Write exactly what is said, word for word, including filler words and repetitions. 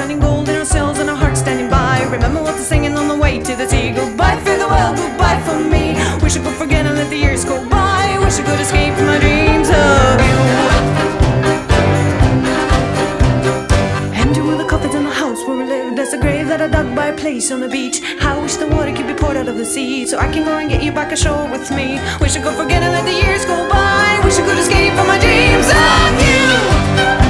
shining gold in our sails and our hearts standing by. Remember what they're singing on the way to the sea. Goodbye, farewell, goodbye for me. Wish I could forget and let the years go by. Wish I could escape from my dreams of you. Empty were the coffins in the house where we lived. There's a grave that I dug by a place on the beach. How I wish the water could be poured out of the sea, so I can go and get you back ashore with me. Wish I could forget and let the years go by. Wish I could escape from my dreams of you.